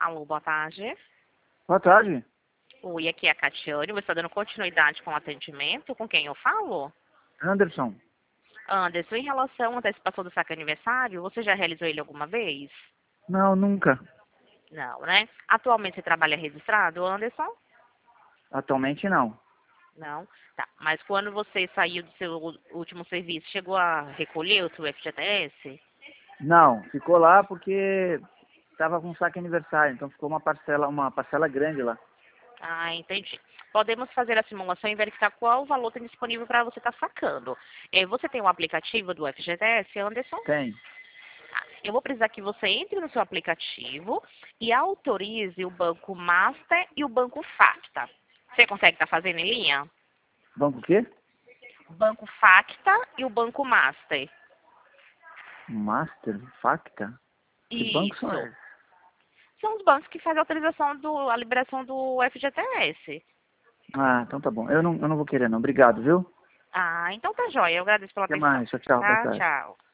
Alô, boa tarde. Boa tarde. Oi, aqui é a Catiane. Você está dando continuidade com o atendimento? Com quem eu falo? Anderson. Anderson, em relação à antecipação do saque aniversário, você já realizou ele alguma vez? Não, nunca. Não, né? Atualmente você trabalha registrado, Anderson? Atualmente não. Não? Tá. Mas quando você saiu do seu último serviço, chegou a recolher o seu FGTS? Não, ficou lá porque estava com saque aniversário, então ficou uma parcela grande lá. Ah, entendi. Podemos fazer a simulação e verificar qual valor tem disponível para você estar sacando. Você tem um aplicativo do FGTS, Anderson? Tem. Eu vou precisar que você entre no seu aplicativo e autorize o Banco Master e o Banco Facta. Você consegue estar fazendo em linha? Banco o quê? O Banco Facta e o Banco Master. Master? Facta? Que banco são Isso. esses? São os bancos que fazem a autorização a liberação do FGTS. Ah, então tá bom. Eu não vou querer não. Obrigado, viu? Ah, então tá jóia. Eu agradeço pela Até atenção. mais. Tchau, tchau. Boa Tá? tarde. Tchau.